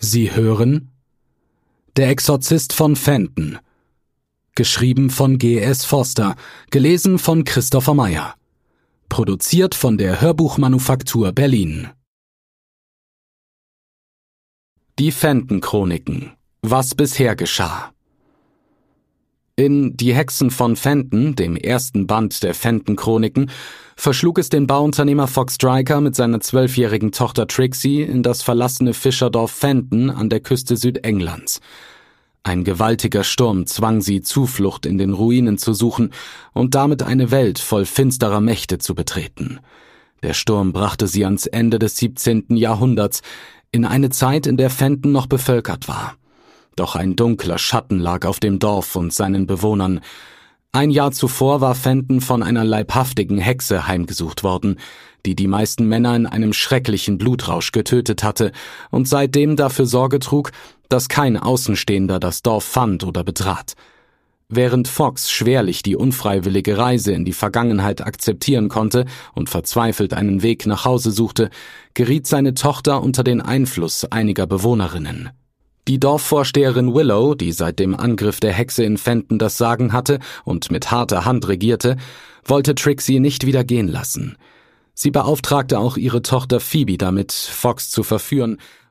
Sie hören Der Exorzist von Fenton. Geschrieben von G.S. Forster, gelesen von Christopher Meyer. Produziert von der Hörbuchmanufaktur Berlin. Die Fenton-Chroniken. Was bisher geschah. In Die Hexen von Fenton, dem ersten Band der Fenton-Chroniken, verschlug es den Bauunternehmer Fox Striker mit seiner 12-jährigen Tochter Trixie in das verlassene Fischerdorf Fenton an der Küste Südenglands. Ein gewaltiger Sturm zwang sie, Zuflucht in den Ruinen zu suchen und damit eine Welt voll finsterer Mächte zu betreten. Der Sturm brachte sie ans Ende des 17. Jahrhunderts, in eine Zeit, in der Fenton noch bevölkert war. Doch ein dunkler Schatten lag auf dem Dorf und seinen Bewohnern. Ein Jahr zuvor war Fenton von einer leibhaftigen Hexe heimgesucht worden, die die meisten Männer in einem schrecklichen Blutrausch getötet hatte und seitdem dafür Sorge trug, dass kein Außenstehender das Dorf fand oder betrat. Während Fox schwerlich die unfreiwillige Reise in die Vergangenheit akzeptieren konnte und verzweifelt einen Weg nach Hause suchte, geriet seine Tochter unter den Einfluss einiger Bewohnerinnen. Die Dorfvorsteherin Willow, die seit dem Angriff der Hexe in Fenton das Sagen hatte und mit harter Hand regierte, wollte Trixie nicht wieder gehen lassen. Sie beauftragte auch ihre Tochter Phoebe damit, Fox zu verführen,